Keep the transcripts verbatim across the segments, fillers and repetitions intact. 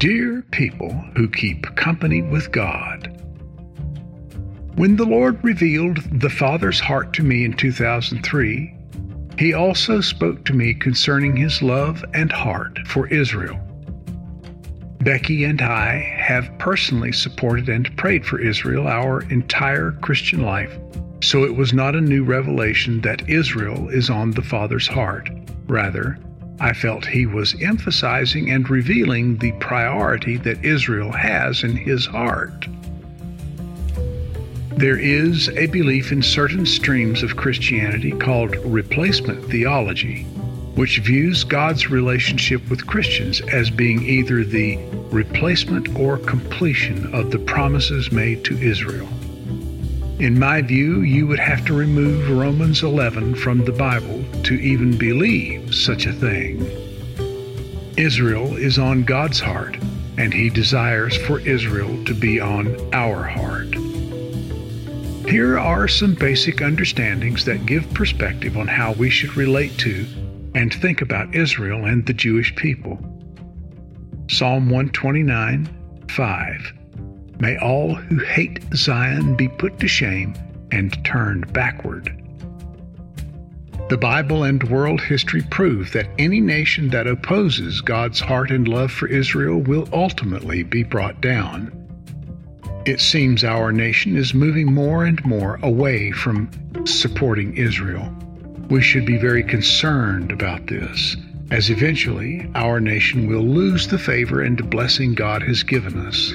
Dear people who keep company with God, when the Lord revealed the Father's heart to me in two thousand three, He also spoke to me concerning His love and heart for Israel. Becky and I have personally supported and prayed for Israel our entire Christian life, so it was not a new revelation that Israel is on the Father's heart. Rather, I felt He was emphasizing and revealing the priority that Israel has in His heart. There is a belief in certain streams of Christianity called replacement theology, which views God's relationship with Christians as being either the replacement or completion of the promises made to Israel. In my view, you would have to remove Romans eleven from the Bible to even believe such a thing. Israel is on God's heart, and He desires for Israel to be on our heart. Here are some basic understandings that give perspective on how we should relate to and think about Israel and the Jewish people. Psalm one twenty-nine, five. May all who hate Zion be put to shame and turned backward. The Bible and world history prove that any nation that opposes God's heart and love for Israel will ultimately be brought down. It seems our nation is moving more and more away from supporting Israel. We should be very concerned about this, as eventually our nation will lose the favor and blessing God has given us.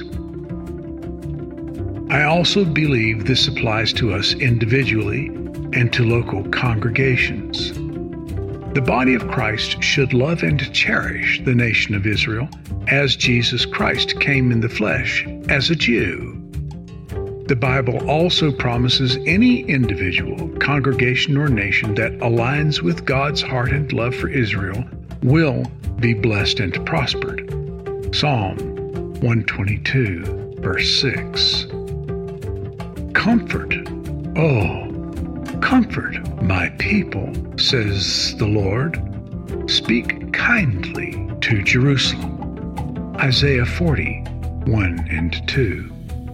I also believe this applies to us individually and to local congregations. The body of Christ should love and cherish the nation of Israel as Jesus Christ came in the flesh as a Jew. The Bible also promises any individual, congregation, or nation that aligns with God's heart and love for Israel will be blessed and prospered. Psalm one twenty-two, verse six. Comfort, oh, comfort my people, says the Lord. Speak kindly to Jerusalem. Isaiah forty, one and two.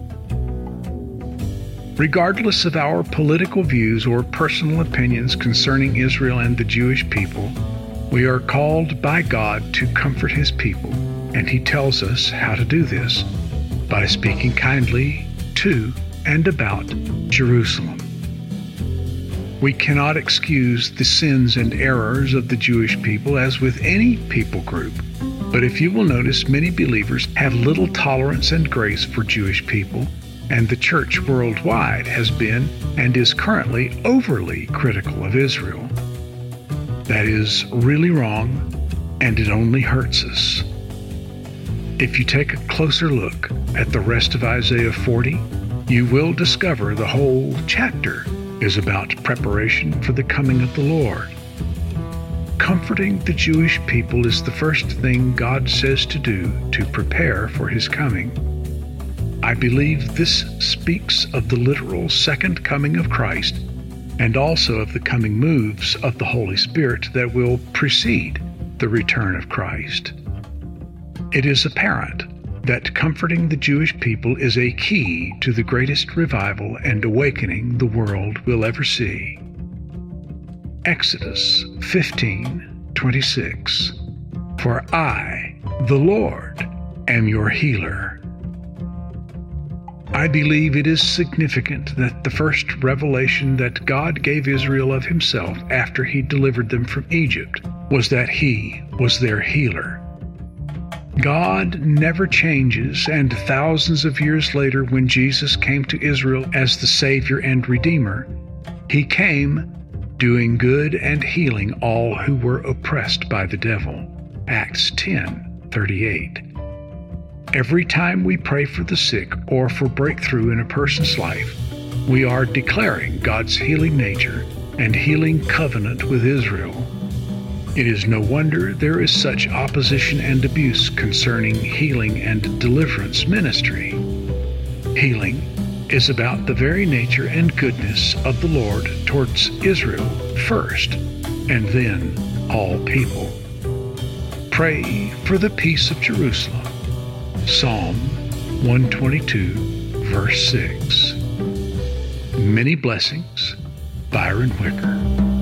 Regardless of our political views or personal opinions concerning Israel and the Jewish people, we are called by God to comfort His people, and He tells us how to do this by speaking kindly to and about Jerusalem. We cannot excuse the sins and errors of the Jewish people as with any people group, but if you will notice, many believers have little tolerance and grace for Jewish people, and the church worldwide has been and is currently overly critical of Israel. That is really wrong, and it only hurts us. If you take a closer look at the rest of Isaiah forty, you will discover the whole chapter is about preparation for the coming of the Lord. Comforting the Jewish people is the first thing God says to do to prepare for His coming. I believe this speaks of the literal second coming of Christ and also of the coming moves of the Holy Spirit that will precede the return of Christ. It is apparent that comforting the Jewish people is a key to the greatest revival and awakening the world will ever see. Exodus fifteen, twenty-six. For I, the Lord, am your healer. I believe it is significant that the first revelation that God gave Israel of Himself after He delivered them from Egypt was that He was their healer. God never changes, and thousands of years later, when Jesus came to Israel as the Savior and Redeemer, He came doing good and healing all who were oppressed by the devil. Acts ten, thirty-eight. Every time we pray for the sick or for breakthrough in a person's life, we are declaring God's healing nature and healing covenant with Israel. It is no wonder there is such opposition and abuse concerning healing and deliverance ministry. Healing is about the very nature and goodness of the Lord towards Israel first, and then all people. Pray for the peace of Jerusalem. Psalm one twenty-two, verse six. Many blessings, Byron Wicker.